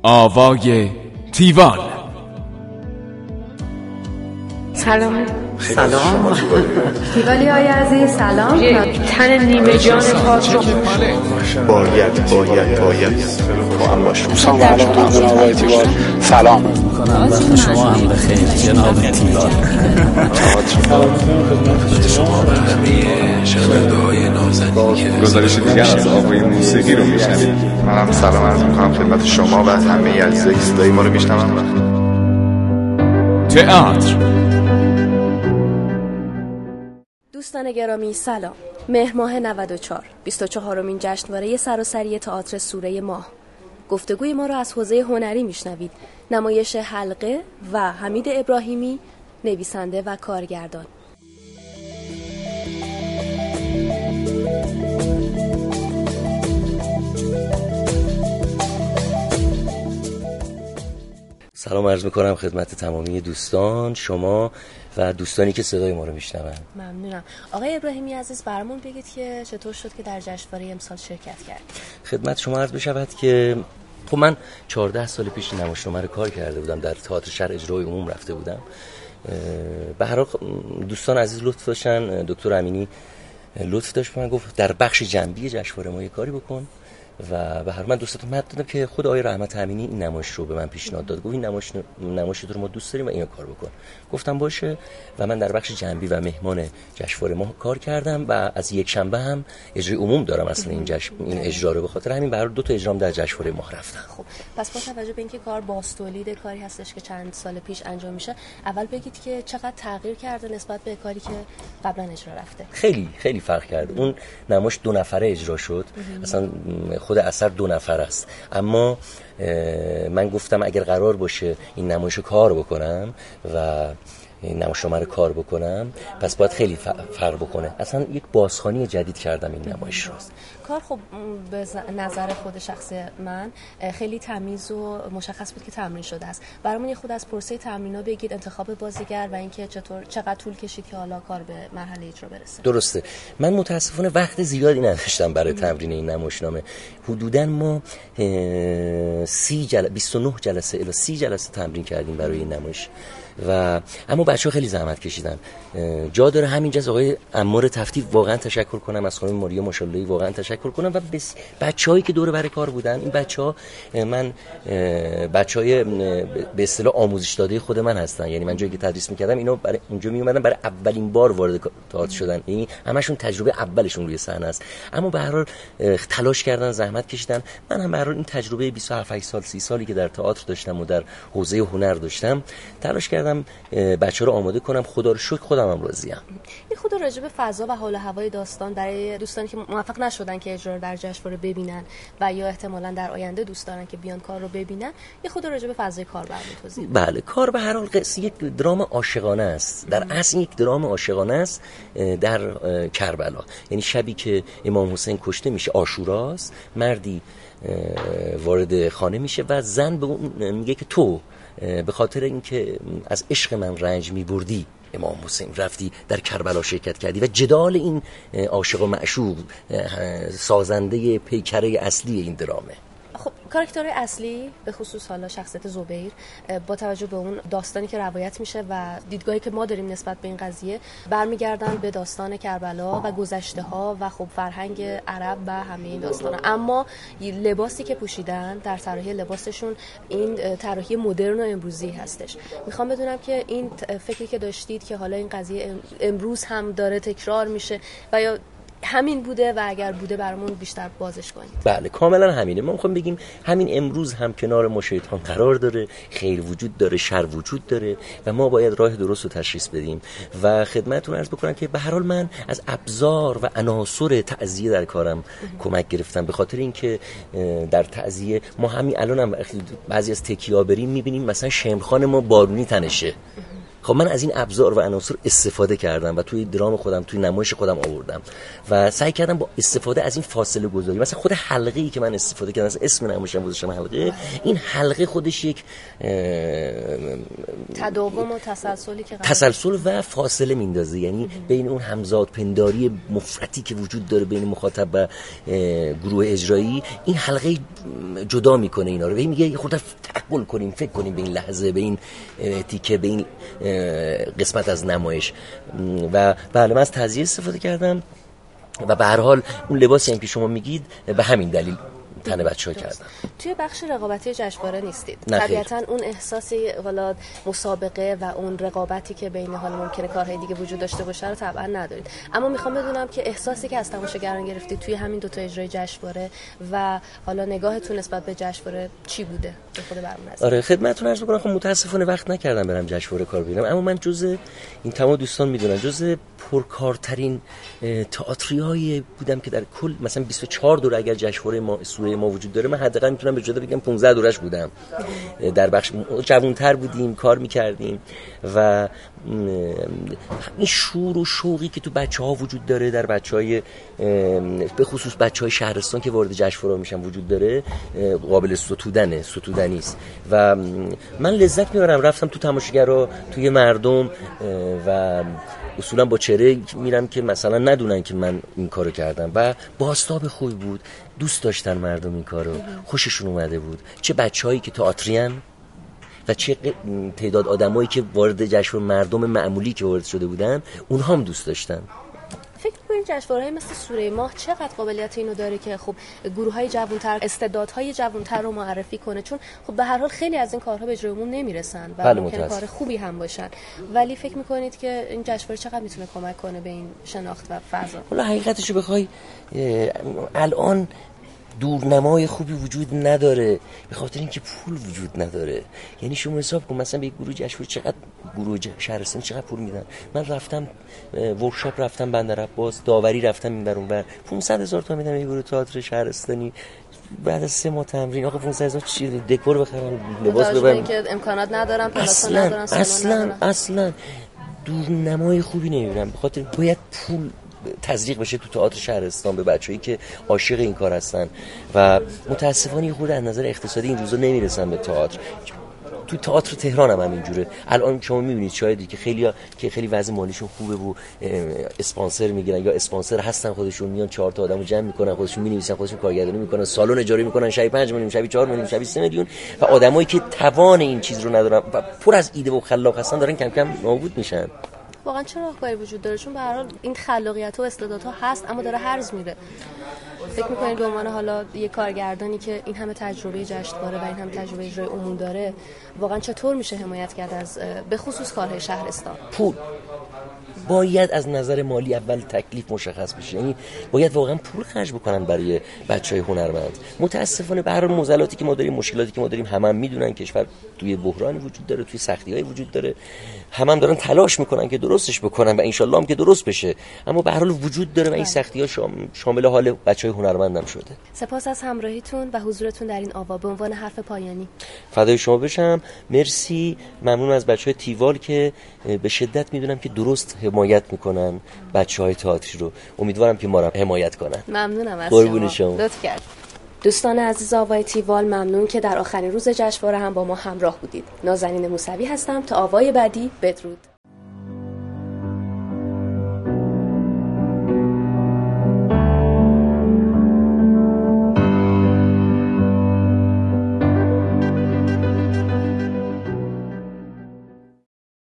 آوای تیوان. سلام. سلام تیوالی های عزیز سلام. تن نیمه جان پاک رو باید با هم باشیم. سلام علیکم جناب آقای تیوال. سلام میکنم وقت شما هم بخیر جناب تیوال. خدمت شما و همه شنونده‌های نازنین که گزارش دیگر از آوای موسیقی رو میشنوید. منم سلام عرض میکنم خدمت شما و همه عزیزایی که صدای ما رو میشنون. تئاتر. دوستان گرامی سلام. مهر ماه 94 24مین جشنواره سراسری تئاتر سوره ماه. گفتگوی ما را از حوزه هنری میشنوید. نمایش حلقه و حمید ابراهیمی، نویسنده و کارگردان. سلام عرض میکنم خدمت تمامی دوستان، شما و دوستانی که صدای ما رو میشنون. ممنونم. آقای ابراهیمی عزیز برامون بگید که چطور شد که در جشنواره امسال شرکت کرد؟ خدمت شما عرض بشود که خب من 14 سال پیش نمایشنامه رو کار کرده بودم، در تئاتر شهر اجرای عموم رفته بودم. به هر حال دوستان عزیز لطف داشتن، دکتر امینی لطف داشت به من گفت در بخش جنبی جشنواره ما یه کاری بکن و به هر حال من دوستاتون مد دادم که خود آقای رحمت امینی این نمایش رو به من پیشنهاد داد. گفت این نمایش رو ما دوست داریم و اینو کار بکن. گفتم باشه و من در بخش جنبی و مهمان جشنواره ما کار کردم و از یک شنبه هم اجرای عموم دارم اصلا این اجرا رو، به خاطر همین برای 2 تا اجرام در جشنواره ما رفتم. خب پس با توجه به اینکه کار بازتولید کاری هستش که چند سال پیش انجام میشه، اول بگید که چقدر تغییر کرده نسبت به کاری که قبلا اجرا رفته؟ خیلی فرق کرد. اون نمایش 2 نفره اجرا شد. اصلا خود اثر 2 نفر است، اما من گفتم اگر قرار باشه این نمایش کار بکنم و این نمایشنامه رو کار بکنم پس باید خیلی فرق بکنه. اصلا یک بازخوانی جدید کردم این نمایش رو. کار خب به نظر خود شخص من خیلی تمیز و مشخص بود که تمرین شده است. برامون یه خود از پروسه تمرینا بگید، انتخاب بازیگر و اینکه چقدر طول کشید که حالا کار به مرحله اجرا برسه. درسته. من متاسفانه وقت زیادی نداشتم برای تمرین این نمایشنامه. حدوداً ما 29 جلسه الی 30 جلسه تمرین کردیم برای این نمایش و اما بچه‌ها خیلی زحمت کشیدن. جا داره همینجا از آقای عمار تفتی واقعا تشکر کنم، از خانم ماریا ماشاءاللهی واقعا تشکر کنم و بچه‌هایی که دور برای کار بودن. این بچه‌ها من بچه‌های به اصطلاح آموزش داده خود من هستن، یعنی من جایی که تدریس می‌کردم اینا برای اونجا میومدن برای اولین بار وارد تئاتر شدن، یعنی همشون تجربه اولشون روی صحنه است، اما به هر حال تلاش کردن، زحمت کشیدن. من هم به هر حال این تجربه 27 سال 30 سالی که در تئاتر داشتم و در حوزه هنر داشتم تلاش کردم بچه‌ها رو آماده کنم. خدا رو شکر خودم هم راضی‌ام. این خود راجع به فضا و حال و هوای داستان برای دوستانی که موفق نشدن که اجرا در جشنواره ببینن و یا احتمالاً در آینده دوست دارن که بیان کار رو ببینن، یه خود راجع به فضای کار برام توضیح بدید. بله، کار به هر حال یک درام عاشقانه است. در اصل یک درام عاشقانه است در کربلا، یعنی شبی که امام حسین کشته میشه، عاشوراست، مردی وارد خانه میشه و زن به اون میگه که تو به خاطر اینکه از عشق من رنج می‌بردی امام حسین رفتی در کربلا شرکت کردی و جدال این عاشق و معشوق سازنده پیکره اصلی این درامه. خب کاراکترهای اصلی به خصوص حالا شخصیت زبیر با توجه به اون داستانی که روایت میشه و دیدگاهی که ما داریم نسبت به این قضیه برمیگردن به داستان کربلا و گذشته ها و خب فرهنگ عرب و همه این داستانا، اما لباسی که پوشیدن در طراحی لباسشون این طراحی مدرن و امروزی هستش. میخوام بدونم که این فکری که داشتید که حالا این قضیه امروز هم داره تکرار میشه و یا همین بوده و اگر بوده برامون بیشتر بازش کنید. بله کاملا همینه. ما میخوام بگیم همین امروز هم کنار ما شیطان قرار داره، خیر وجود داره، شر وجود داره و ما باید راه درست رو تشخیص بدیم و خدمتتون عرض بکنم که به هر حال من از ابزار و عناصر تعزیه در کارم کمک گرفتم، به خاطر اینکه در تعزیه ما همین الانم بعضی از تکیه‌ها بریم میبینیم مثلا شمخان ما بارونی تنشه. خب من از این ابزار و عناصر استفاده کردم و توی درام خودم، توی نمایش خودم آوردم و سعی کردم با استفاده از این فاصله گذاری، مثلا خود حلقه‌ای که من استفاده کردم، مثلا اسم نمایشم گذاشتم حلقه، این حلقه خودش یک تداوم و تسلسلی که تسلسل و فاصله میندازه، یعنی بین اون همزاد پنداری مفرطی که وجود داره بین مخاطب و گروه اجرایی، این حلقه جدا میکنه اینا رو. میگه یه خورده تأمل کنیم، فکر کنیم به این لحظه، به این تیکه، به این قسمت از نمایش. و بله من از تزیین استفاده کردم و به هر حال اون لباسی هم که شما میگید به همین دلیل تن بچه‌ها کردم. توی بخش رقابتی جشنواره نیستید. طبیعتاً اون احساسی حالا مسابقه و اون رقابتی که بین حالا ممکنه کارهای دیگه وجود داشته باشه رو طبعاً ندارید. اما میخوام بدونم که احساسی که از تماشاگران گرفتید توی همین دو تا اجرای جشنواره و حالا نگاهتون نسبت به جشنواره چی بوده؟ به خود برنامه. آره خدمتتون عرض می‌کنم، خب متأسفانه وقت نکردم برم جشنواره کار ببینم، اما من جزء این تمام دوستان میدونن جزء پرکارترین تئاتری‌های بودم که در کل مثلا 24 دوره اگر جشنواره ما سوره ما وجود داره، من حداقل میتونم به جدا بگم 15 دورش بودم. در بخش جوان‌تر بودیم، کار می‌کردیم و این شور و شوقی که تو بچه‌ها وجود داره، در بچه‌های به خصوص بچه‌های شهرستان که وارد جشنواره میشن وجود داره، قابل ستودنی است و من لذت میبرم. رفتم تو تماشاگرها، توی مردم و اصولا با چهره میرم که مثلا ندونن که من این کارو کردم و بازتاب خوبی بود، دوست داشتن مردم این کارو، خوششون اومده بود، چه بچه‌هایی که تئاترین و چه تعداد آدمایی که وارد جشن، مردم معمولی که وارد شده بودن، اونها هم دوست داشتن. فکر می‌کنید جشنواره‌های مثل سوره ماه چقدر قابلیت اینو داره که خب گروه‌های جوان‌تر، استعدادهای جوان‌تر رو معرفی کنه؟ چون خب به هر حال خیلی از این کارها به اجرای عموم نمیرسن و ممکنه کار خوبی هم باشن، ولی فکر می‌کنید که این جشنواره چقدر میتونه کمک کنه به این شناخت و فضا؟ والا حقیقتشو بخوای الان دورنمای خوبی وجود نداره به خاطر اینکه پول وجود نداره. یعنی شما حساب کن مثلا به گروه جشنواره چقدر، گروه شهرستان چقدر پول میدن. من رفتم ورکشاپ، رفتم بندر عباس، داوری رفتم این بر اون بر، 500,000 تومان میدم یه گروه تئاتر شهرستانی. بعد از 3 ماه تمرین آخه 500,000 چی دکور بخرم، لباس ببرم، که امکانات ندارم، پلاتون ندارم، اصلا دورنمای خوبی نمیبینم. به خاطر باید پول تزریق بشه تو تئاتر شهرستان به بچه‌ای که عاشق این کار هستن و متاسفانه یه خورده از نظر اقتصادی این روزا نمیرسن به تئاتر. تو تئاتر تهران هم اینجوره. الان شما می‌بینید شاهدی که خیلی وضع مالیشون خوبه و اسپانسر میگیرن یا اسپانسر هستن، خودشون میان 4 تا آدمو جمع میکنن، خودشون می‌نویسن، خودشون کارگردانی میکنن، سالن اجاره میکنن، شبی 5 میلیون، شبی 4 میلیون، شبی 3 میلیون و آدمایی که توان این چیز رو ندارن و پر از ایده و خلاق هستن دارن کم کم نابود میشن. واقعا چه راهکاری وجود داره؟ چون به هر حال این خلاقیت و استعدادها هست اما داره هرز میره. فکر می‌کنید به عنوان حالا یک کارگردانی که این همه تجربه جشنواره و این همه تجربه اجرای عموم داره، واقعا چطور میشه حمایت کرد از به خصوص کارهای شهرستان؟ پول باید از نظر مالی اول تکلیف مشخص بشه، یعنی باید واقعا پول خرج بکنن برای بچهای هنرمند. متاسفانه به هر حال معضلاتی که ما داریم، مشکلاتی که ما داریم، هم میدونن کشور توی بحرانی وجود داره، توی سختی‌های وجود داره، هم دارن تلاش میکنن که درستش بکنن و انشالله هم که درست بشه، اما به هر حال وجود داره و این سختی‌ها شامل حال بچهای هنرمندم شده. سپاس از همراهیتون و حضورتون در این آوا. به عنوان حرف پایانی فدای شما بشم. مرسی، ممنون از بچهای تیوال که به شدت میدونم که درست حمایت میکنن بچهای تئاتری رو. امیدوارم که ما رو حمایت کنن. ممنونم از شما. لطف کرد. دوستان عزیز آوای تیوال، ممنون که در آخرین روز جشنواره هم با ما همراه بودید. نازنین موسوی هستم. تا آوای بعدی، بدرود.